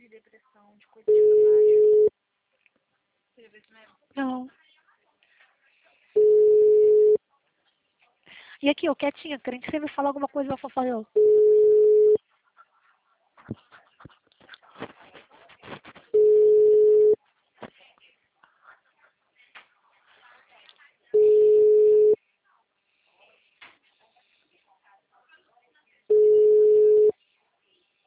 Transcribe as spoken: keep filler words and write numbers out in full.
depressão, de coisa de baixo. Você já viu isso mesmo? Não. E aqui, eu quietinha, crente, você me fala alguma coisa, eu vou falar, eu.